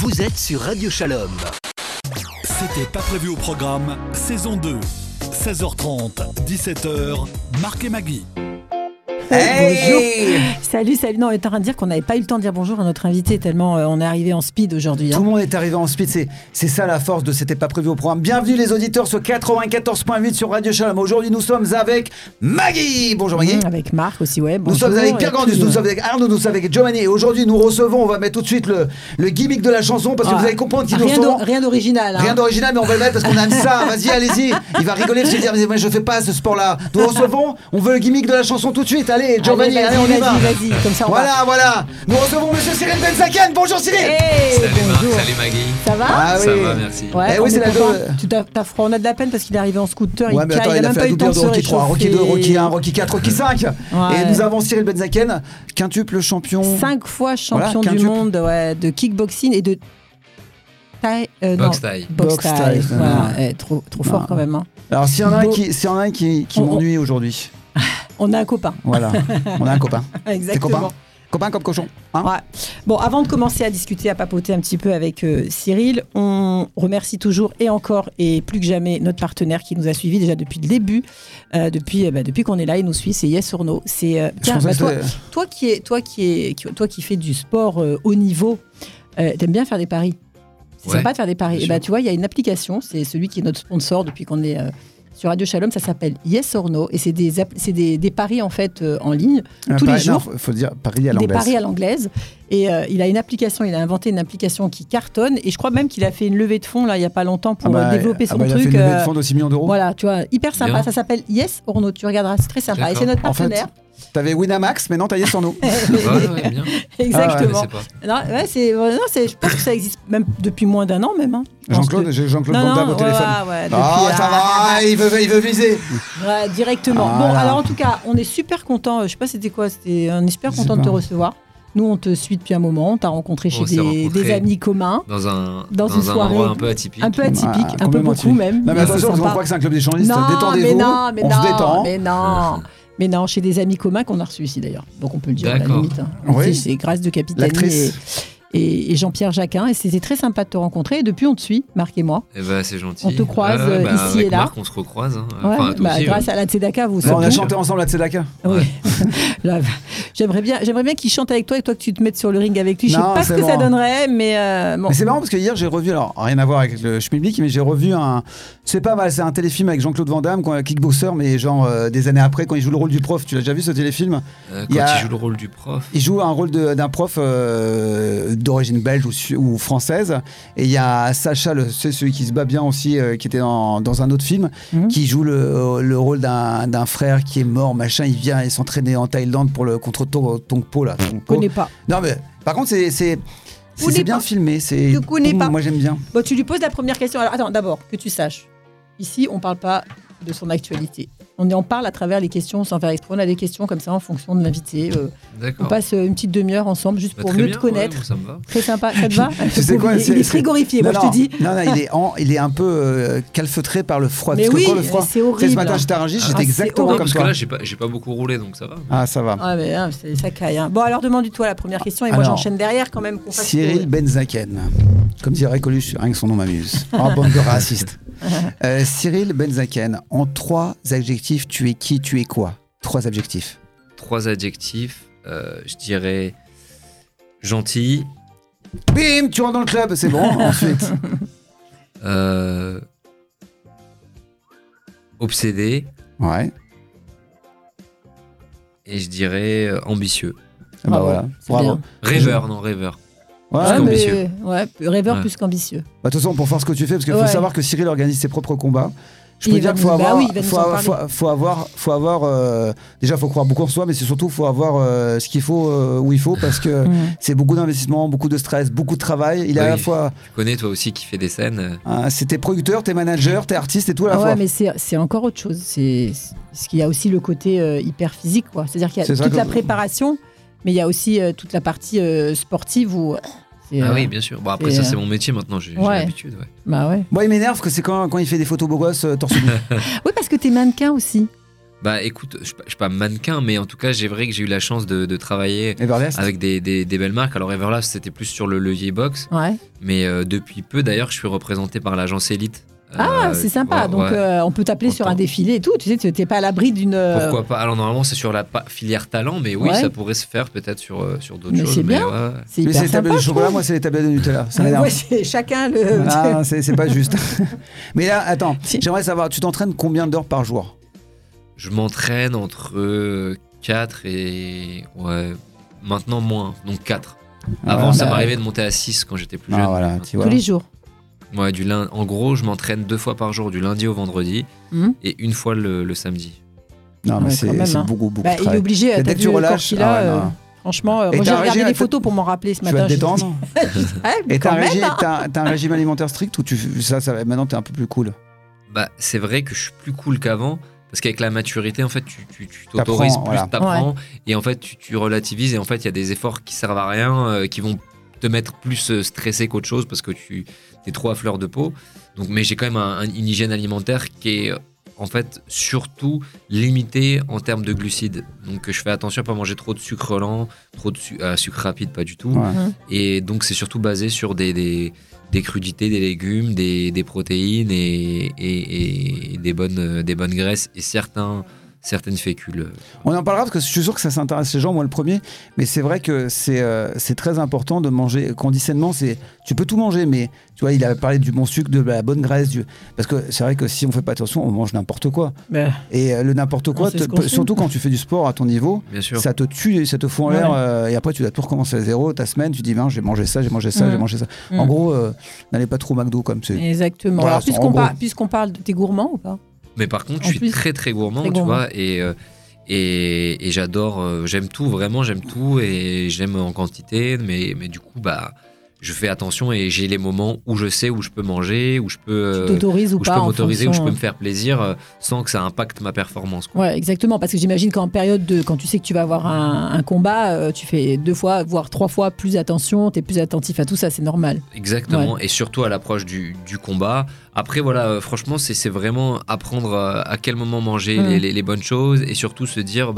Vous êtes sur Radio Shalom. C'était pas prévu au programme, saison 2, 16h30, 17h, Marc et Maggie. Hey Bonjour. Salut. Non, on est en train de dire qu'on n'avait pas eu le temps de dire bonjour à notre invité tellement on est arrivé en speed aujourd'hui. Tout le monde est arrivé en speed, c'est ça la force de C'était pas prévu au programme. Bienvenue les auditeurs sur 94.8 sur Radio Shalom. Aujourd'hui nous sommes avec Maggie. Bonjour Maggie. Avec Marc aussi, ouais. Nous sommes avec Pierre Gandus, nous sommes avec Arnaud, nous sommes avec Giovanni. Et aujourd'hui nous recevons, on va mettre tout de suite le gimmick de la chanson parce que vous allez comprendre qu'il nous ressort. Rien d'original. Rien d'original, mais on va le mettre parce qu'on aime ça. Vas-y, allez-y. Il va rigoler, se dire, mais moi je fais pas ce sport-là. Nous recevons, on veut le gimmick de la chanson tout de suite. Allez, Giovanni, allez, on y va. Vas-y, comme ça on va. Voilà. Nous recevons Monsieur Cyril Benzaken. Bonjour Cyril. Hey, salut Marc, bonjour. salut Maggie. Ça va? Ah oui. Ça va, merci. Ouais, oui, c'est la on a de la peine parce qu'il est arrivé en scooter. Ouais, mais attends, il a fait la doublure de Rocky 3, Rocky 2, Rocky 1, Rocky 4, Rocky 5. Ouais. Et nous avons Cyril Benzaken, quintuple champion. 5 fois champion Voilà, du monde de kickboxing et de Boxe taille. Boxe taille. Voilà. Non. Trop fort quand même. Hein. Alors s'il y en a un qui m'ennuie aujourd'hui. On a un copain. Voilà, on a un copain. Exactement. Copain comme cochon. Hein Ouais. Bon, avant de commencer à discuter, à papoter un petit peu avec Cyril, on remercie toujours et encore et plus que jamais notre partenaire qui nous a suivis déjà depuis le début, depuis qu'on est là, il nous suit, c'est Yes or No. C'est toi qui fais du sport haut niveau, t'aimes bien faire des paris. C'est sympa de faire des paris. Et tu vois, il y a une application, c'est celui qui est notre sponsor depuis qu'on est sur Radio Shalom, ça s'appelle Yes or No et c'est des paris en fait en ligne tous les jours. Il faut dire paris à l'anglaise. Des paris à l'anglaise. Et il a inventé une application qui cartonne et je crois même qu'il a fait une levée de fonds là il y a pas longtemps pour développer son truc. Il a fait une levée de fonds de 6 millions d'euros. Voilà, tu vois, hyper sympa. Bien. Ça s'appelle Yes or No. Tu regarderas, c'est très sympa. Et c'est notre partenaire. En fait, t'avais Winamax, mais non, t'as Yes or No. Ouais, bien. Exactement. Je pense que ça existe même depuis moins d'un an même. Hein. Jean-Claude Van Damme au téléphone. Ça va, il veut viser. Ouais, directement. Ah, bon, voilà. alors en tout cas, on est super content. Je sais pas c'était quoi. On est super content de te recevoir. Nous, on te suit depuis un moment. On t'a rencontré chez des amis communs. Dans une soirée endroit un peu atypique. Un peu beaucoup même. Non, mais attention, on croit que c'est un club d'échangistes. Détendez-vous. On se détend. Mais non, chez des amis communs qu'on a reçus ici d'ailleurs. Donc on peut le dire à la limite. Hein. Oui. C'est Grâce de Capitani et Jean-Pierre Jacquin. Et c'était très sympa de te rencontrer. Et depuis, on te suit, Marc et moi. Eh ben, c'est gentil. On te croise ici avec et là. Marc, on se recroise. Hein. Ouais, enfin, toi aussi, grâce à la Tzedaka, vous on a chanté ensemble la Tzedaka. Oui. J'aimerais bien qu'il chante avec toi et toi que tu te mettes sur le ring avec lui. Je sais pas ce que ça donnerait, mais bon. Mais c'est marrant parce que hier j'ai revu, alors rien à voir avec le Schmilblick, mais j'ai revu c'est pas mal, c'est un téléfilm avec Jean-Claude Van Damme, kickboxer, mais genre des années après quand il joue le rôle du prof. Tu l'as déjà vu ce téléfilm? Il joue le rôle du prof. Il joue un rôle d'un prof d'origine belge ou française, et il y a Sacha, c'est celui qui se bat bien aussi, qui était dans un autre film, qui joue le rôle d'un frère qui est mort, machin. Il vient s'entraîner en Thaïlande contre Tongpo là. Je connais pas. Non mais par contre c'est bien filmé. Je connais pas. Moi j'aime bien. Bon, tu lui poses la première question. Alors attends, d'abord que tu saches. Ici, on parle pas de son actualité. On en parle à travers les questions sans faire exprès. On a des questions comme ça en fonction de l'invité. On passe une petite demi-heure ensemble juste pour mieux te connaître. Ouais, ça me va. Très sympa. Ça te va? Tu sais quoi, il est frigorifié, moi je te dis. Non, il est un peu calfeutré par le froid. Mais parce oui, que quand le froid, c'est horrible. Ce matin, j'étais à Rungis, j'étais exactement comme parce toi. Parce que là, j'ai pas beaucoup roulé, donc ça va. Ah, ça va. Ah, mais ça caille. Hein. Bon, alors demande-toi la première question et moi j'enchaîne derrière quand même. Cyril Benzaken. Comme dirait Coluche, rien que son nom m'amuse. Oh, bande de racistes. Cyril Benzaken, en 3 adjectifs, tu es qui, tu es quoi? 3 adjectifs. 3 adjectifs, je dirais gentil. Bim, tu rentres dans le club, c'est bon. Ensuite. Obsédé. Ouais. Et je dirais ambitieux. Ah bah voilà. Bravo. Rêveur. Ouais, ambitieux. Rêveur plus qu'ambitieux. De toute façon, pour faire ce que tu fais, parce qu'il faut savoir que Cyril organise ses propres combats. Je peux dire qu'il faut avoir déjà, faut croire beaucoup en soi, mais c'est surtout faut avoir ce qu'il faut où il faut, parce que c'est beaucoup d'investissement, beaucoup de stress, beaucoup de travail. Il est à la fois. Tu connais toi aussi qui fait des scènes. C'est tes producteurs, tes managers, tes artistes et tout à la fois. Ouais, mais c'est encore autre chose. Parce qu'il y a aussi le côté hyper physique, quoi. C'est-à-dire qu'il y a toute la préparation, mais il y a aussi toute la partie sportive où. Oui, bien sûr. Bon, après, ça, c'est mon métier maintenant, j'ai l'habitude. Ouais. Bah ouais. Moi, il m'énerve que c'est quand il fait des photos beaux gosses torse nu. Oui, parce que t'es mannequin aussi. Bah écoute, je suis pas mannequin, mais en tout cas, j'ai eu la chance de travailler Everlast. avec des belles marques. Alors Everlast, c'était plus sur le levier boxe. Ouais. Mais depuis peu, d'ailleurs, je suis représenté par l'agence Elite. C'est sympa. Donc on peut t'appeler sur un défilé et tout. Tu sais, tu n'es pas à l'abri d'une. Pourquoi pas? Alors normalement, c'est sur la filière talent, mais oui, ça pourrait se faire peut-être sur d'autres choses. C'est bien. C'est mais c'est les tablettes de chocolat, moi c'est les tablettes de Nutella. Ça c'est chacun le. Ah, c'est pas juste. Mais là, attends, j'aimerais savoir, tu t'entraînes combien d'heures par jour? Je m'entraîne entre 4 et... Ouais, maintenant moins, donc 4. Avant, ça m'arrivait de monter à 6 quand j'étais plus jeune. Voilà, tu vois. Tous les jours. Ouais, en gros, je m'entraîne 2 fois par jour, du lundi au vendredi, et une fois le samedi. Non, mais c'est beaucoup de travail. Il est obligé, dès que tu relâches, franchement, moi j'ai regardé les photos pour m'en rappeler ce matin. Tu vas te détendre. Et t'as un régime alimentaire strict ou maintenant t'es un peu plus cool? Bah, c'est vrai que je suis plus cool qu'avant. Parce qu'avec la maturité, en fait, tu t'autorises plus, t'apprends, et en fait, tu relativises, et en fait, il y a des efforts qui servent à rien, qui vont te mettre plus stressé qu'autre chose, parce que tu es trop à fleur de peau. Donc, mais j'ai quand même une hygiène alimentaire qui est, en fait, surtout limitée en termes de glucides. Donc, je fais attention à ne pas manger trop de sucre lent, trop de sucre rapide, pas du tout. Ouais. Et donc, c'est surtout basé sur des crudités, des légumes, des protéines et des bonnes graisses et certaines fécules. On en parlera parce que je suis sûr que ça s'intéresse les gens, moi le premier, mais c'est vrai que c'est très important de manger conditionnement. Tu peux tout manger, mais tu vois, il a parlé du bon sucre, de la bonne graisse, parce que c'est vrai que si on fait pas attention, on mange n'importe quoi. Et le n'importe quoi, surtout quand tu fais du sport à ton niveau, ça te tue, ça te fout en l'air, et après tu dois tout recommencer à zéro ta semaine. Tu dis j'ai mangé ça, j'ai mangé ça. En gros, n'allez pas trop au McDo comme c'est. Exactement. Voilà, alors puisqu'on parle, t'es gourmand ou pas? Mais par contre, je suis très très gourmand, tu vois, et j'adore, j'aime tout, vraiment j'aime tout, et j'aime en quantité, mais du coup, je fais attention et j'ai les moments où je sais où je peux manger, où je peux m'autoriser, où je peux me faire plaisir sans que ça impacte ma performance, quoi. Ouais, exactement, parce que j'imagine qu'en période quand tu sais que tu vas avoir un combat, tu fais 2 fois, voire 3 fois plus attention, t'es plus attentif à tout ça, c'est normal. Exactement, et surtout à l'approche du combat. Après, voilà, franchement, c'est vraiment apprendre à quel moment manger les bonnes choses, et surtout se dire,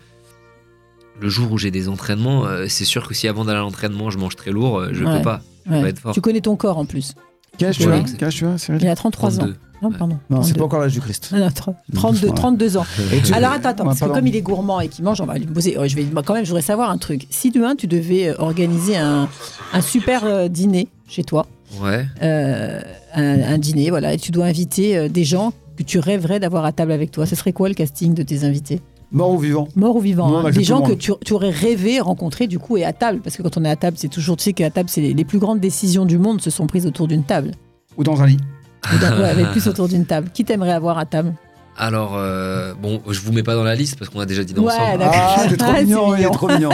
le jour où j'ai des entraînements, c'est sûr que si avant d'aller à l'entraînement, je mange très lourd, je peux pas être fort. Tu connais ton corps en plus. Quel âge tu as, Cyril? Il a 33 ans. Non, pardon. Non, c'est pas encore l'âge du Christ. Non, 32 ans. Alors attends, parce que comme il est gourmand et qu'il mange, on va lui poser. Je voudrais savoir un truc. Si demain tu devais organiser un super dîner chez toi, un dîner, voilà, et tu dois inviter des gens que tu rêverais d'avoir à table avec toi, ce serait quoi le casting de tes invités? Mort ou vivant? Mort ou vivant, hein. Des gens que tu aurais rêvé rencontrer du coup et à table, parce que quand on est à table, c'est toujours, tu sais qu'à table, c'est les plus grandes décisions du monde se sont prises autour d'une table. Ou dans un lit. Mais plus autour d'une table. Qui t'aimerais avoir à table? Alors, je vous mets pas dans la liste parce qu'on a déjà dit ensemble. T'es trop mignon, il est trop mignon.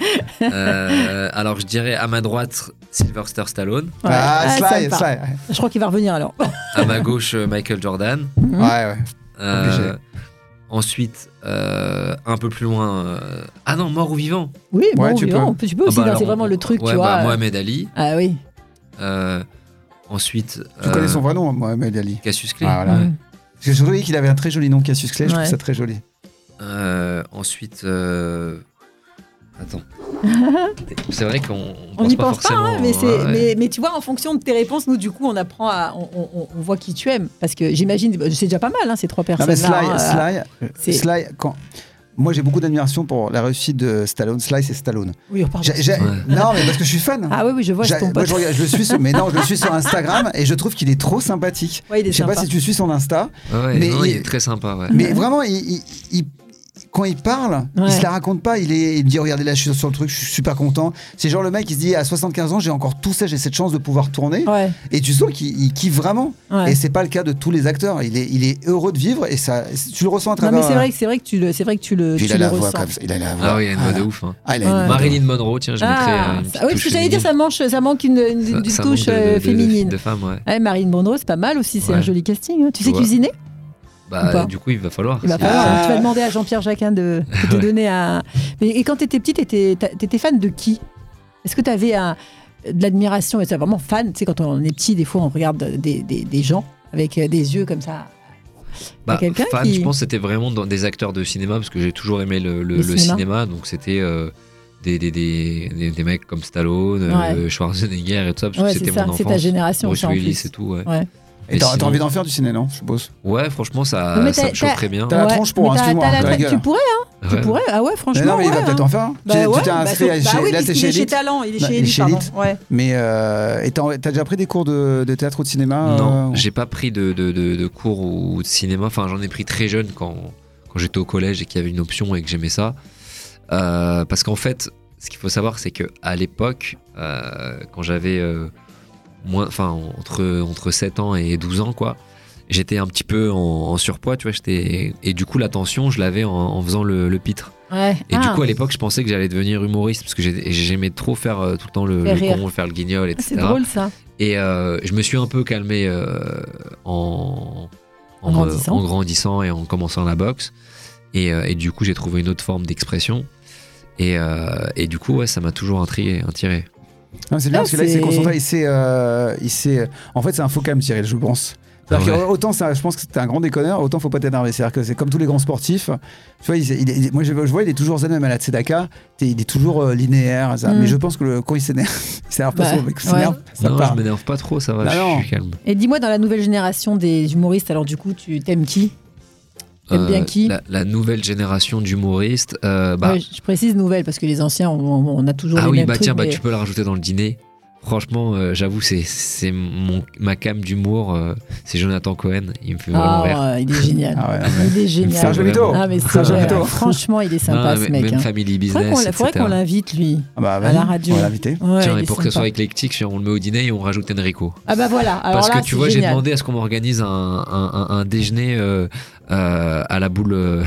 Alors, je dirais à ma droite, Sylvester Stallone. Sly. Je crois qu'il va revenir alors. À ma gauche, Michael Jordan. Ouais. Ensuite, un peu plus loin... Ah non, mort ou vivant? Oui, mort ou vivant. Tu peux aussi, c'est vraiment le truc, tu vois. Mohamed Ali. Ah oui. Ensuite... Tu connais son vrai nom, Mohamed Ali? Cassius Clay. Ah, voilà. J'ai trouvé qu'il avait un très joli nom, Cassius Clay. Je trouve ça très joli. Ensuite... Attends. C'est vrai qu'on n'y pense pas forcément. Mais tu vois, en fonction de tes réponses, nous, du coup, on apprend on voit qui tu aimes. Parce que j'imagine, c'est déjà pas mal, ces 3 personnes-là. Sly, moi, j'ai beaucoup d'admiration pour la réussite de Stallone. Sly, c'est Stallone. Oui, on parle Non, mais parce que je suis fan. Ah oui, je vois, c'est ton pote. Moi, je le suis sur Instagram et je trouve qu'il est trop sympathique. Ouais, je sais pas si tu suis son Insta. Mais il est très sympa. Ouais. Mais vraiment, quand il parle, il se la raconte pas. Il dit regardez là, je suis sur le truc, je suis super content. C'est genre le mec qui se dit à 75 ans, j'ai encore tout ça, j'ai cette chance de pouvoir tourner. Ouais. Et tu sens qu'il kiffe vraiment. Ouais. Et c'est pas le cas de tous les acteurs. Il est heureux de vivre et ça, tu le ressens à travers. Non, mais c'est vrai que tu le il a la voix comme ça. Il a la voix. Ah oui, il a une voix de ouf. Hein. Marilyn Monroe, tiens, je mettrais. Oui, parce que j'allais dire, ça manque une touche féminine. De femme, ouais. Marilyn Monroe, c'est pas mal aussi. C'est un joli casting. Tu sais cuisiner? Du coup, il va falloir. Tu vas demander à Jean-Pierre Jacquin de te donner un. Et quand tu étais petite, t'étais fan de qui? Est-ce que tu avais de l'admiration? Et tu es vraiment fan? Tu sais, quand on est petit, des fois, on regarde des gens avec des yeux comme ça. quelqu'un fan, qui... je pense que c'était vraiment dans des acteurs de cinéma, parce que j'ai toujours aimé le cinéma. Donc c'était des mecs comme Stallone, Schwarzenegger et tout ça, parce que c'était mon enfance. C'est ta génération. Bruce Willis et tout, ouais. Et t'as envie d'en faire du ciné, non, je suppose? Ouais, franchement, ça me chauffe très bien. T'as la tronche pour, excuse-moi. Tu pourrais, hein. Tu pourrais, ah ouais, franchement. Mais non, mais il va peut-être en faire. Tu t'es inscrit chez Elite. Talent, il est chez Elite, pardon. Mais t'as déjà pris des cours de théâtre ou de cinéma? Non, j'ai pas pris de cours ou de cinéma. Enfin, j'en ai pris très jeune quand j'étais au collège et qu'il y avait une option et que j'aimais ça. Parce qu'en fait, ce qu'il faut savoir, c'est qu'à l'époque, quand j'avais entre 7 ans et 12 ans, quoi, j'étais un petit peu en surpoids, tu vois, et du coup l'attention je l'avais en faisant le pitre. Et du coup à l'époque je pensais que j'allais devenir humoriste parce que j'aimais trop faire tout le temps le con, faire le guignol, etc. C'est drôle ça. Et je me suis un peu calmé en grandissant et en commençant la boxe, et du coup j'ai trouvé une autre forme d'expression, et du coup ça m'a toujours attiré. Non, c'est bien parce que là il s'est concentré, en fait c'est un faux calme, Cyril, je pense. Autant je pense que c'est un grand déconneur, autant faut pas t'énerver. C'est-à-dire que c'est comme tous les grands sportifs. Tu vois, moi je vois, il est toujours zen, même à la Tzedaka, il est toujours linéaire. Ça. Mais je pense que quand il s'énerve, il s'énerve pas trop. Non, je m'énerve pas trop, ça va, je suis calme. Et dis-moi, dans la nouvelle génération des humoristes, alors du coup, tu t'aimes qui? T'aimes bien qui? La nouvelle génération d'humoristes. Je précise nouvelle parce que les anciens, on a toujours les mêmes trucs. Tiens, tu peux le rajouter dans le dîner. Franchement, j'avoue, c'est ma came d'humour. C'est Jonathan Cohen. Il me fait vraiment rire. Il est génial. Il est génial. C'est un jeu mytho. Franchement, il est sympa, ce mec. Même Family Business. Il faudrait qu'on l'invite, lui, à la radio. On va l'inviter. Tiens, et pour que ce soit éclectique, on le met au dîner et on rajoute Enrico. Ah bah voilà. Parce que tu vois, j'ai demandé à ce qu'on m'organise un déjeuner à la boule.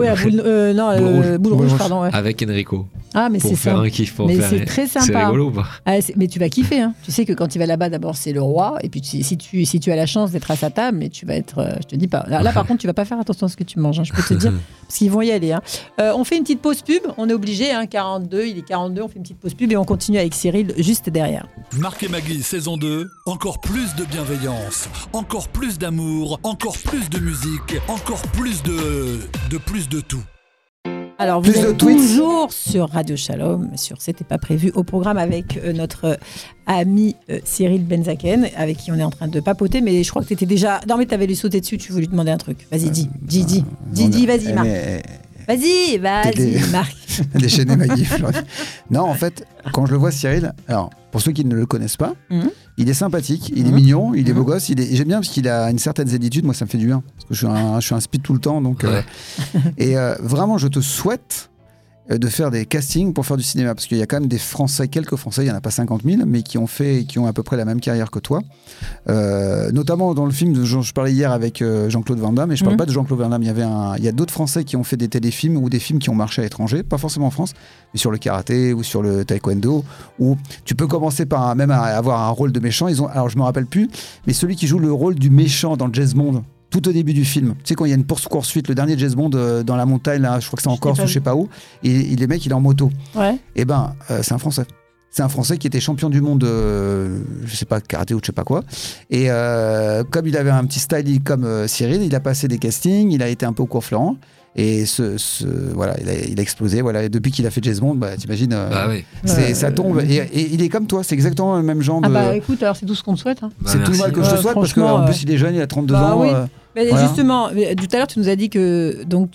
Boule rouge, pardon. Avec Enrico. Ah, mais c'est ça. Mais c'est très sympa. C'est rigolo ou pas? Mais tu vas kiffer, hein. Tu sais que quand tu vas là-bas, d'abord c'est le roi, et puis si tu as la chance d'être à sa table, mais tu vas être, je te dis pas. Là par contre, tu vas pas faire attention à ce que tu manges, hein, je peux te dire, parce qu'ils vont y aller. Hein. On fait une petite pause pub, on est obligé, hein, 42, il est 42, on fait une petite pause pub et on continue avec Cyril juste derrière. Marc et Maggie, saison 2, encore plus de bienveillance, encore plus d'amour, encore plus de musique, encore plus de tout. Alors, vous êtes toujours sur Radio Shalom, sur C'était pas prévu, au programme avec notre ami Cyril Benzaken, avec qui on est en train de papoter, mais je crois que tu étais déjà... Non, mais tu avais lui sauté dessus, tu voulais lui demander un truc. Vas-y, dis, vas-y, Marc. Vas-y, Marc. Déchaîner Maggie. Non, en fait, quand je le vois, Cyril, alors, pour ceux qui ne le connaissent pas, il est sympathique, il est mignon, il est beau gosse, j'aime bien parce qu'il a une certaine zénitude, moi ça me fait du bien, parce que je suis un speed tout le temps, donc... et vraiment, je te souhaite de faire des castings pour faire du cinéma, parce qu'il y a quand même quelques Français, il n'y en a pas 50 000, mais qui ont à peu près la même carrière que toi, notamment dans le film dont je parlais hier avec Jean-Claude Van Damme, et je ne parle pas de Jean-Claude Van Damme, il y a d'autres Français qui ont fait des téléfilms ou des films qui ont marché à l'étranger, pas forcément en France, mais sur le karaté ou sur le taekwondo, où tu peux commencer par même à avoir un rôle de méchant. Alors je me rappelle plus, mais celui qui joue le rôle du méchant dans James Bond, tout au début du film, tu sais, quand il y a une poursuite, le dernier James Bond dans la montagne, là, je crois que c'est en Corse ou je sais pas où, et le mec il est en moto. Et c'est un Français. C'est un Français qui était champion du monde, je sais pas, karaté ou je sais pas quoi. Et comme il avait un petit style comme Cyril, il a passé des castings, il a été un peu au cours Florent. Et voilà, il a explosé. Voilà. Et depuis qu'il a fait James Bond, t'imagines, ça tombe. Et il est comme toi, c'est exactement le même genre de. Ah bah écoute, alors c'est tout ce qu'on te souhaite. Hein. C'est tout le mal que je te souhaite, parce qu'en plus il est jeune, il a 32 ans. Oui. Mais justement, tout à l'heure tu nous as dit que donc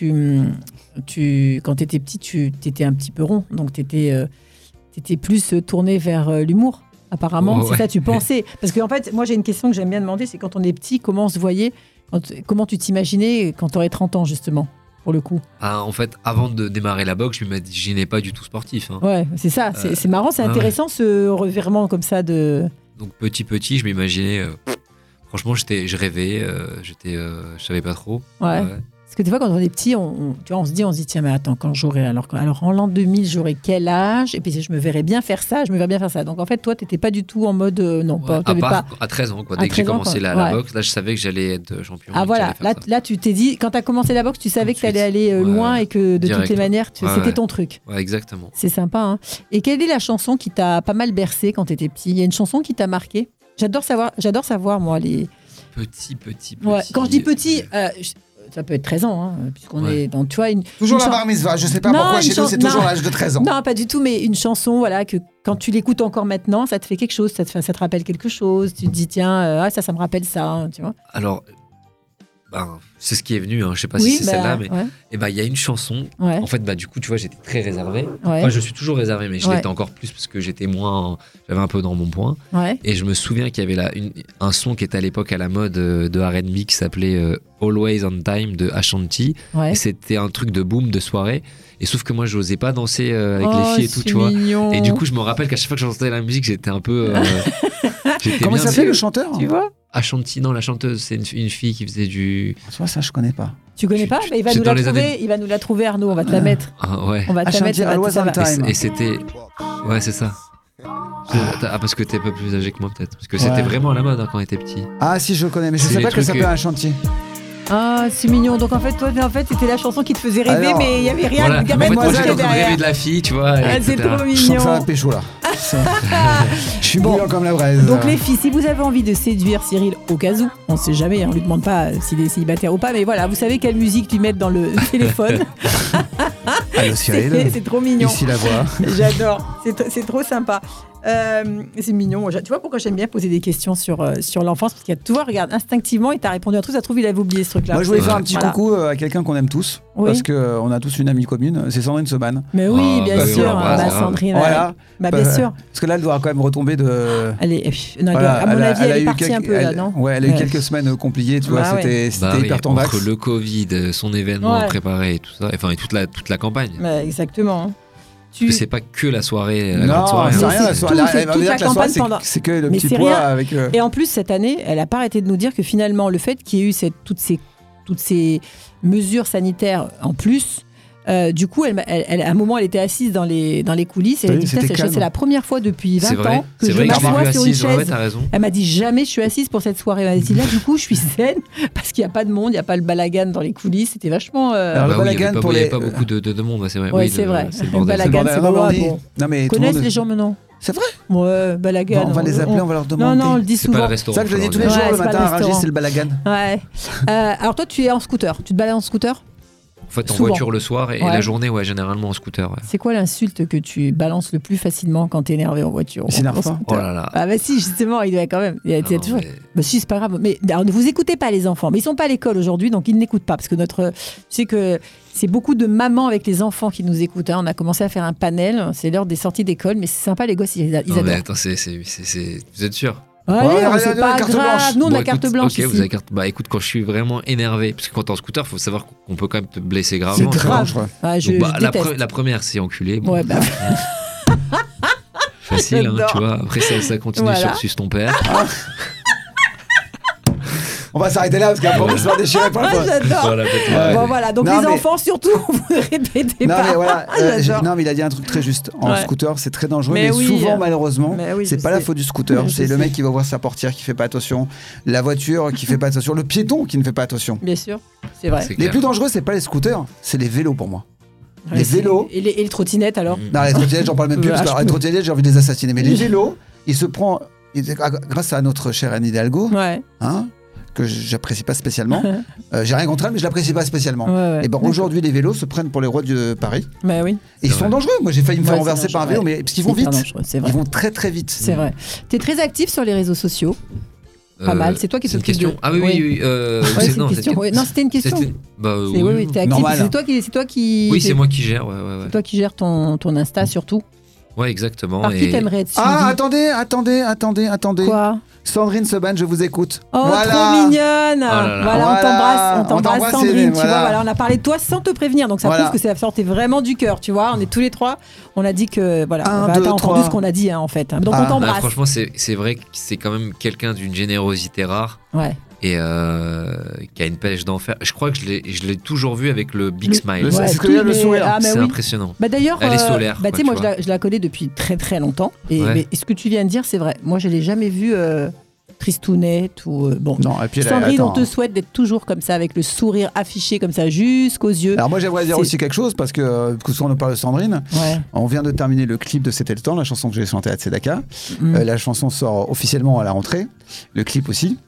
quand tu étais petit, tu étais un petit peu rond, donc tu étais plus tourné vers l'humour. Apparemment, c'est ça tu pensais. Parce qu'en fait, moi j'ai une question que j'aime bien demander, c'est quand on est petit, comment on se voyait, comment tu t'imaginais quand tu aurais 30 ans justement, pour le coup? En fait, avant de démarrer la boxe, je m'imaginais pas du tout sportif. Hein. Ouais, c'est ça, c'est marrant, c'est intéressant ce revirement comme ça de... Donc petit, je m'imaginais... franchement, je rêvais, je savais pas trop. Ouais. Parce que des fois, quand on est petit, on se dit, tiens, mais attends, quand j'aurai... Alors en l'an 2000, j'aurai quel âge? Et puis je me verrais bien faire ça, Donc en fait, toi, t'étais pas du tout en mode... à 13 ans, quoi. Dès que j'ai commencé la boxe, là, je savais que j'allais être champion. Ah voilà, là, tu t'es dit, quand t'as commencé la boxe, tu savais que t'allais aller loin et que de toutes les manières, c'était ton truc. Ouais, exactement. C'est sympa, hein. Et quelle est la chanson qui t'a pas mal bercé quand t'étais petit? Il y a une chanson qui t'a marqué? J'adore savoir, moi, Petit. Ouais. Quand je dis petit, ça peut être 13 ans, hein, puisqu'on est dans, tu vois, toujours la bar mitzvah, je sais pas pourquoi chez nous c'est toujours l'âge de 13 ans. Non, pas du tout, mais une chanson, voilà, que quand tu l'écoutes encore maintenant, ça te fait quelque chose, ça te rappelle quelque chose, tu te dis, tiens, ça me rappelle ça, hein, tu vois. Alors, c'est ce qui est venu, hein. Je sais pas si c'est celle-là, mais il y a une chanson. En fait, du coup, tu vois, j'étais très réservé. Enfin, je suis toujours réservé, mais je l'étais encore plus parce que j'avais un peu dans mon point. Et je me souviens qu'il y avait un son qui était à l'époque à la mode de R&B qui s'appelait Always on Time de Ashanti. Et c'était un truc de boom de soirée. Et sauf que moi, je n'osais pas danser avec les filles et tout, tu vois. Et du coup, je me rappelle qu'à chaque fois que j'entendais la musique, j'étais un peu. Comment il s'appelait le chanteur, tu vois? Ashanti, non, la chanteuse, c'est une fille qui faisait du. Tu vois, ça, je connais pas. Tu connais pas? Il va nous la trouver, Arnaud. On va te la mettre. Ah ouais. On va te la mettre. Always on Time. Et c'était. Ouais, c'est ça. Parce que t'es un peu plus âgé que moi, peut-être. Parce que c'était vraiment à la mode quand on était petit. Ah, si, je connais, mais je sais pas que ça s'appelle Ashanti. Ah, c'est mignon. Donc en fait, toi, c'était la chanson qui te faisait rêver, mais il n'y avait rien. Voilà. En fait, moi, j'étais encore rêvé de la fille, tu vois. C'est trop mignon. Je sens que ça va pécho là. Je suis bouillant comme la braise. Donc les filles, si vous avez envie de séduire Cyril, au cas où, on ne sait jamais, on lui demande pas s'il est célibataire ou pas, mais voilà, vous savez quelle musique lui mettre dans le téléphone. Allô Cyril. C'est trop mignon. Ici la voix. J'adore. C'est trop sympa. C'est mignon. Tu vois pourquoi j'aime bien poser des questions sur l'enfance, parce qu'il y a, tu vois, regarde, instinctivement, il t'a répondu un truc, ça trouve, il avait oublié ce truc-là. Moi, je voulais faire un petit coucou à quelqu'un qu'on aime tous, parce qu'on a tous une amie commune, c'est Sandrine Seban. Mais oui, bien sûr, Sandrine. Voilà. Bien sûr. Parce que là, elle doit quand même retomber de. À mon avis, elle est partie un peu là, non? Ouais, elle a eu quelques semaines compliquées, tu vois, c'était hyper tendax. Entre le Covid, son événement préparé et tout ça, enfin, et toute la campagne. Exactement. Parce que c'est pas que la soirée, la grande soirée. Non, c'est rien la soirée. Toute la campagne pendant. C'est que le petit pois avec. Et en plus, cette année, elle a pas arrêté de nous dire que finalement, le fait qu'il y ait eu toutes ces mesures sanitaires en plus. Du coup, à un moment, elle était assise dans les coulisses et elle a dit c'est la première fois depuis 20 ans que je m'assois sur une chaise. Elle m'a dit jamais je suis assise pour cette soirée. Elle m'a dit là, du coup, je suis zen parce qu'il n'y a pas de monde, il n'y a pas le balagan dans les coulisses. C'était vachement. Alors, le balagan il n'y avait pas beaucoup de monde, c'est vrai. Oui, c'est vrai. Le balagan, c'est bon. Connaissent les gens maintenant. C'est vrai? Ouais, balagan. On va les appeler, on va leur demander. Non, on le dit souvent. C'est ça que je dis tous les jours le matin à Rungis, c'est le balagan. Ouais. Alors toi, tu es en scooter. Tu te balades en scooter? En fait, en voiture le soir et la journée, généralement en scooter. Ouais. C'est quoi l'insulte que tu balances le plus facilement quand t'es énervé en voiture? Il s'énerve pas. Oh là là. Ah bah si, justement, il doit quand même. Il y a toujours. Mais... Bah si, c'est pas grave. Mais alors, ne vous écoutez pas les enfants. Mais ils sont pas à l'école aujourd'hui, donc ils n'écoutent pas parce que tu sais que c'est beaucoup de mamans avec les enfants qui nous écoutent. Hein. On a commencé à faire un panel. C'est l'heure des sorties d'école, mais c'est sympa, les gosses, ils adorent. Mais attends, vous êtes sûr? C'est pas grave. Nous, on a carte blanche. Ok, vous avez carte. Bah écoute, quand je suis vraiment énervé, parce que quand t'es en scooter, faut savoir qu'on peut quand même te blesser gravement. C'est grave. La première, c'est enculé. Bon. Ouais, bah. Facile, hein, tu vois. Après, ça continue sur suce ton père. On va s'arrêter là parce qu'après on va se faire déchirer par le poids. J'adore. Bon voilà, donc les enfants surtout, vous ne répétez pas. Mais voilà, non mais il a dit un truc très juste. En scooter, c'est très dangereux, mais souvent malheureusement, c'est pas la faute du scooter, c'est le mec qui va voir sa portière qui fait pas attention, la voiture qui fait pas attention, le piéton qui ne fait pas attention. Bien sûr, c'est vrai. Les plus dangereux, c'est pas les scooters, c'est les vélos pour moi. Les vélos. Et les trottinettes alors? Non, les trottinettes, j'en parle même plus parce que les trottinettes, j'ai envie de les assassiner. Mais les vélos, il se prend, grâce à notre chère Anne Hidalgo, que j'apprécie pas spécialement. J'ai rien contre elle, mais je l'apprécie pas spécialement. Et bon, aujourd'hui, les vélos se prennent pour les rois de Paris. Bah oui. Et ils sont dangereux. Moi, j'ai failli me faire renverser par un vélo, mais parce qu'ils vont vite. Ils vont très très vite. C'est vrai. Tu es très actif sur les réseaux sociaux. Pas mal. C'est toi qui t'occupes de. Ah oui. Non, c'était une question. Oui, t'es actif. C'est toi qui. Oui, c'est moi qui gère. C'est toi qui gères ton Insta surtout. Ouais, exactement. Par qui t'aimerais être suivi? Ah, attendez. Quoi? Sandrine Seban, je vous écoute. Oh, voilà. trop mignonne. Voilà, on t'embrasse Sandrine. Tu vois, on a parlé de toi sans te prévenir, donc ça prouve que ça sortait vraiment du cœur, tu vois. On est tous les trois, on a dit que on va entendu ce qu'on a dit en fait. Donc on t'embrasse. Franchement, c'est vrai que c'est quand même quelqu'un d'une générosité rare. Ouais. Et qui a une pêche d'enfer. Je crois que je l'ai toujours vu avec le Big Smile. Le sourire. C'est impressionnant. D'ailleurs, elle est solaire. Tu sais, moi je la connais depuis très très longtemps. Mais ce que tu viens de dire, c'est vrai. Moi, je l'ai jamais vue tristounette ou bon. Non, et puis Sandrine, on te souhaite d'être toujours comme ça, avec le sourire affiché comme ça jusqu'aux yeux. Alors moi, j'aimerais dire aussi quelque chose parce que souvent on nous parle de Sandrine. On vient de terminer le clip de C'était le temps, la chanson que j'ai chantée à Tzedaka. La chanson sort officiellement à la rentrée. Le clip aussi.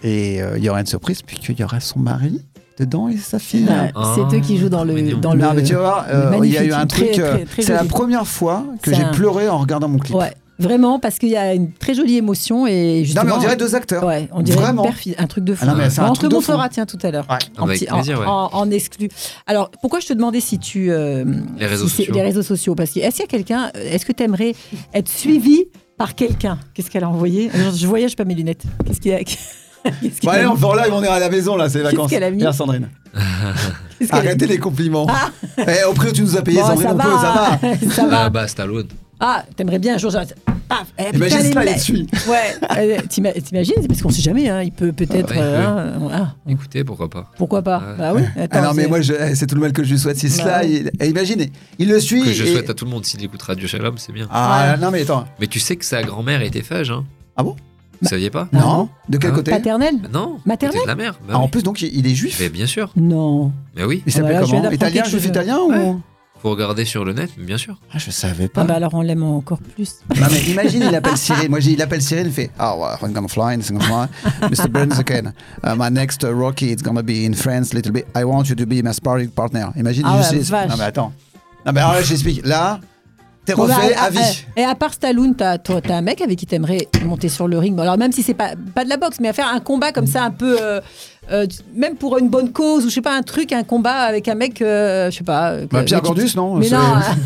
Et il y aura une surprise, puisqu'il y aura son mari dedans et sa fille. C'est eux qui jouent dans le. Non, mais tu vas voir, il y a eu un truc. Très c'est la première fois que j'ai pleuré en regardant mon clip. Ouais. Vraiment, parce qu'il y a une très jolie émotion et justement. Non, mais on dirait 2 acteurs. Ouais, on dirait vraiment un truc de fou. Ah non, mais on te le montrera, tiens, tout à l'heure. Ouais. Avec plaisir, en exclu. Alors, pourquoi je te demandais si tu. Les réseaux sociaux. Les réseaux sociaux. Parce que est-ce qu'il y a quelqu'un. Est-ce que tu aimerais être suivi par quelqu'un? Qu'est-ce qu'elle a envoyé? Je voyage pas mes lunettes. Qu'est-ce qu'il y a? Bon, allez, on fait en live, on est à la maison, là, c'est les vacances. Qu'est-ce qu'elle a mis? Bien, Sandrine. Arrêtez les compliments. Au prix où tu nous as payé, bon, Sandrine, ça va. Bah, Stallone. Ah, t'aimerais bien un jour, genre, paf, imagine ça, il te suit. Ouais, t'imagines, parce qu'on sait jamais, hein, il peut peut-être. Écoutez, pourquoi pas. Pourquoi pas Bah oui. Attends, non, mais moi, c'est tout le mal que je lui souhaite. Si cela, imaginez, il le suit. Que je souhaite à tout le monde, s'il écoutera Dieu Shalom, c'est bien. Ah, non, mais attends. Mais tu sais que sa grand-mère était fage, hein? Ah bon? Vous saviez pas? Non. De quel côté? Paternel? Non. Maternel? De la mère. Bah en plus, donc, il est juif? Mais bien sûr. Non. Mais oui. Il s'appelle comment? Italien, juif italien ou? Faut regarder sur le net, bien sûr. Ah, je savais pas. Ah bah alors on l'aime encore plus. Non mais imagine, il appelle Cyril. Moi, il appelle Cyril, il fait I'm gonna fly, Mr. Burns again. My next Rocky, it's gonna be in France, little bit. I want you to be my sparring partner. Imagine, non mais attends. Non mais alors là, j'explique. Là, t'es refait à vie. Et à part Stallone, t'as un mec avec qui t'aimerais monter sur le ring. Alors même si c'est pas de la boxe, mais à faire un combat comme ça un peu. Même pour une bonne cause ou je sais pas, un combat avec un mec, je sais pas. Pierre Gordus, non? Mais non,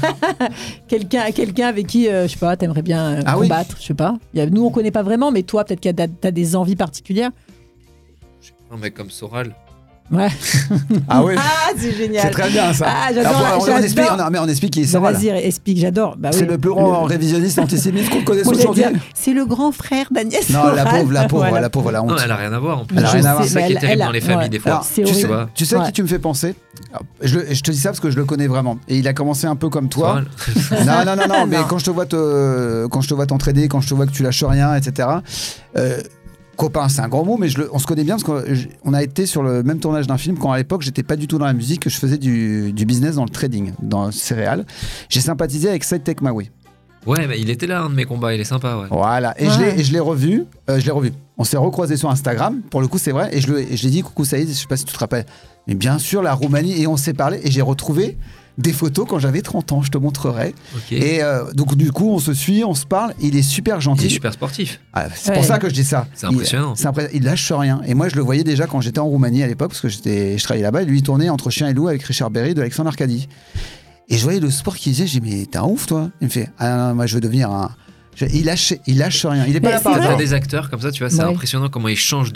quelqu'un avec qui, je sais pas, t'aimerais bien combattre, je sais pas. Nous on connaît pas vraiment, mais toi peut-être que t'as des envies particulières. Un mec comme Soral. Ouais. Ah oui. Ah, c'est génial. C'est très bien ça. Ah, j'adore. On explique qui est Soral. Vas-y, explique, j'adore. Bah, c'est le plus grand révisionniste antisémite qu'on connaisse aujourd'hui. C'est le grand frère d'Agnès Non, Soral. la pauvre, la honte. Non, elle a rien à voir en plus. Elle a rien à voir. C'est ça qui est terrible dans les familles des fois. Tu sais à qui tu me fais penser? Je te dis ça parce que je le connais vraiment. Et il a commencé un peu comme toi. Non, mais quand je te vois t'entraider, quand je te vois que tu lâches rien, etc. Copain, c'est un grand mot, mais on se connaît bien parce qu'on a été sur le même tournage d'un film quand à l'époque j'étais pas du tout dans la musique, que je faisais du business dans le trading, dans le céréales. J'ai sympathisé avec Saïd Tekmaoui. Ouais, mais il était là, un de mes combats, il est sympa, ouais. Voilà, et je l'ai revu. On s'est recroisé sur Instagram, pour le coup c'est vrai, et je lui ai dit coucou Saïd, je sais pas si tu te rappelles, mais bien sûr la Roumanie, et on s'est parlé, et j'ai retrouvé des photos quand j'avais 30 ans, je te montrerai. Okay. Et donc du coup on se suit, on se parle, il est super gentil. Il est super sportif. C'est pour ça que je dis ça. C'est impressionnant. Il lâche rien. Et moi je le voyais déjà quand j'étais en Roumanie à l'époque, parce que je travaillais là-bas, et lui il tournait Entre Chien et Loup avec Richard Berry de Alexandre Arcadi. Et je voyais le sport qu'il faisait, j'ai dit mais t'es un ouf toi. Il me fait non, moi je veux devenir un... Il lâche rien. Il est pas là par hasard. Des acteurs comme ça, tu vois, c'est impressionnant comment ils changent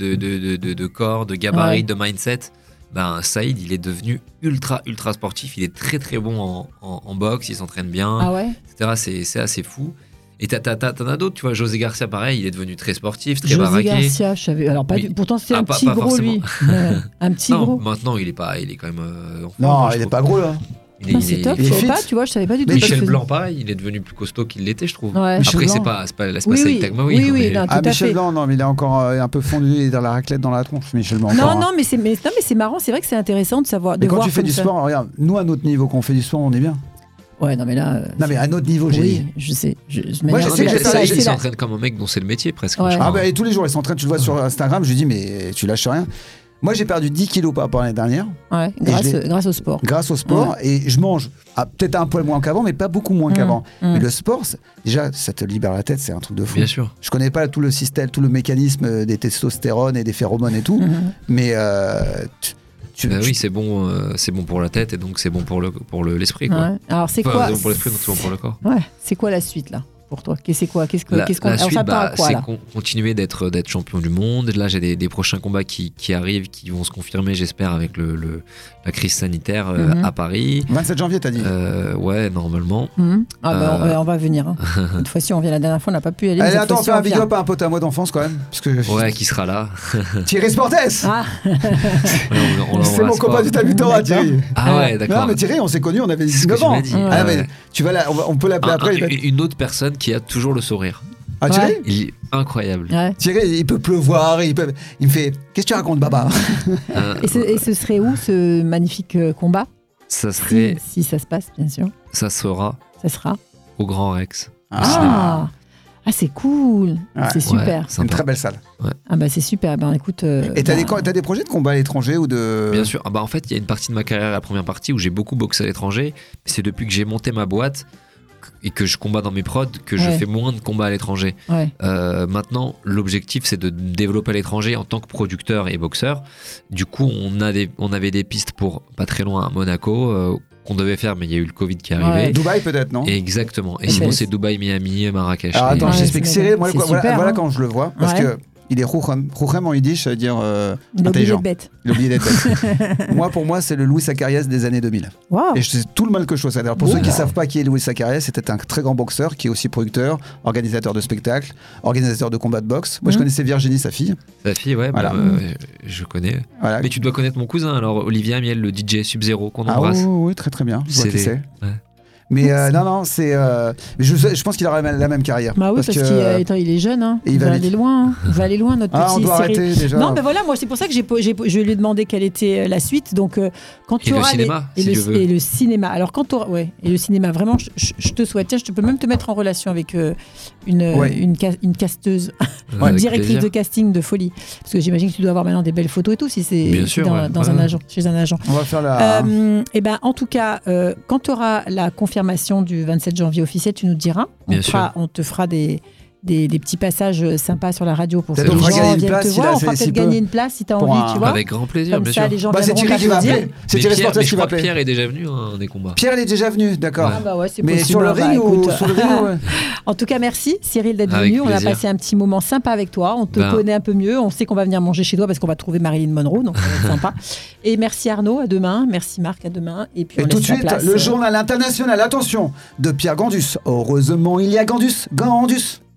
de corps, de gabarit, de mindset. Ben, Saïd, il est devenu ultra sportif. Il est très très bon en boxe, il s'entraîne bien, etc. C'est assez fou. Et t'en as d'autres, tu vois. José Garcia, pareil, il est devenu très sportif, très baraqué. José Garcia, je savais. Alors, pourtant, c'est un petit gros, lui. Un petit gros. Maintenant, il est quand même. Non, il est pas gros, là. C'est top, je savais pas du tout. Michel Blanc, pareil, il est devenu plus costaud qu'il l'était, je trouve. Ouais. Après, c'est pas Saïd Tekmaoui. Oui, non, tout à Michel fait. Blanc, non, mais il est encore un peu fondu dans la raclette dans la tronche, Michel Blanc. Non, mais c'est marrant, c'est vrai que c'est intéressant de savoir. Mais quand tu fais du sport, regarde, nous à notre niveau, quand on fait du sport, on est bien. Ouais, non, mais là. Non, mais à notre niveau, j'ai dit. Je sais. Moi, je sais que Saïd, il s'entraîne comme un mec dont c'est le métier presque. Et tous les jours, il s'entraîne, tu le vois sur Instagram, je lui dis, mais tu lâches rien. Moi, j'ai perdu 10 kilos par rapport à l'année dernière. Ouais, grâce au sport. Grâce au sport. Ouais. Et je mange peut-être un poil moins qu'avant, mais pas beaucoup moins qu'avant. Mais le sport, déjà, ça te libère la tête, c'est un truc de fou. Bien sûr. Je connais pas tout le système, tout le mécanisme des testostérones et des phéromones et tout. Mais oui, c'est bon pour la tête et donc c'est bon pour l'esprit. Quoi. Ouais. Alors, c'est quoi c'est bon pour l'esprit, donc c'est bon pour le corps. Ouais. C'est quoi la suite, là pour toi, la suite, c'est continuer d'être champion du monde. Là, j'ai des prochains combats qui arrivent, qui vont se confirmer, j'espère, avec la crise sanitaire à Paris. 27 janvier, t'as dit Ouais, normalement. On va venir. Hein. Cette fois-ci, on vient. La dernière fois, on n'a pas pu y aller. Allez, attends, on fait un big up à un pote à moi d'enfance quand même. Ouais, qui sera là. Thierry Sportes. C'est mon copain du Tabutora, Thierry. Ah ouais, d'accord. Non, mais Thierry, on s'est connus, on avait 19 ans. Tu vas là, on peut l'appeler après. Une autre personne qui a toujours le sourire. Ah, Thierry Il est incroyable. Ouais. Thierry, il peut pleuvoir, il me fait qu'est-ce que tu racontes, Baba et ce serait où ce magnifique combat? Ça serait. Si ça se passe, bien sûr. Ça sera. Ça sera. Au Grand Rex. Ah, c'est cool. C'est super. C'est une très belle salle. Ah bah c'est super. Ben écoute. Et t'as des projets de combat à l'étranger ou de... Bien sûr. En fait, il y a une partie de ma carrière, la première partie, où j'ai beaucoup boxé à l'étranger. C'est depuis que j'ai monté ma boîte et que je combats dans mes prods que je fais moins de combats à l'étranger. Maintenant, l'objectif, c'est de développer à l'étranger en tant que producteur et boxeur. Du coup, on avait des pistes pour pas très loin à Monaco qu'on devait faire, mais il y a eu le Covid qui est arrivé. Dubaï peut-être, non? Exactement. Et sinon, c'est Dubaï, Miami, Marrakech. Alors attends, j'explique Cyril. Moi, voilà quand je le vois, parce que il est Rouchem en yiddish, ça veut dire intelligent. Il a oublié d'être bête. Pour moi, c'est le Louis Zacharias des années 2000. Wow. Et c'est tout le mal que je fais. Pour ceux qui ne savent pas qui est Louis Zacharias, c'était un très grand boxeur qui est aussi producteur, organisateur de spectacles, organisateur de combats de boxe. Moi, je connaissais Virginie, sa fille. Sa fille, voilà. Je connais. Voilà. Mais tu dois connaître mon cousin, alors Olivier Amiel, le DJ Sub-Zero qu'on embrasse. Oui, très très bien. Je vois qui c'est. Mais non, c'est. Je pense qu'il aura la même carrière. Bah oui, parce qu'il est jeune, hein. Il va aller loin. Il va aller loin, notre petit. On doit arrêter déjà. Non, mais voilà, moi c'est pour ça que je lui ai demandé quelle était la suite. Donc quand tu auras le cinéma, et le cinéma. Alors quand tu auras, et le cinéma, vraiment, je te souhaite. Tiens, je peux même te mettre en relation avec une casteuse, une directrice de casting de folie, parce que j'imagine que tu dois avoir maintenant des belles photos et tout, si c'est dans un agent, chez un agent. On va faire la. Et ben, en tout cas, quand tu auras la confirmation du 27 janvier officiel, tu nous diras. On te fera des petits passages sympas sur la radio pour que les gens viennent te voir. On fera peut-être gagner une place si tu as envie, tu vois. Avec grand plaisir, comme bien ça, sûr. Les gens c'est Thierry qui va appeler. C'est Thierry Sportes qui va appeler. Pierre est déjà venu des combats. Pierre est déjà venu, d'accord. C'est mais possible. sur le ring ou sur le ring En tout cas, merci Cyril d'être venu. On a passé un petit moment sympa avec toi. On te connaît un peu mieux. On sait qu'on va venir manger chez toi parce qu'on va trouver Marilyn Monroe, donc ça va être sympa. Et merci Arnaud, à demain. Merci Marc, à demain. Et puis tout de suite, le journal international, attention, de Pierre Gandus. Heureusement, il y a Gandus.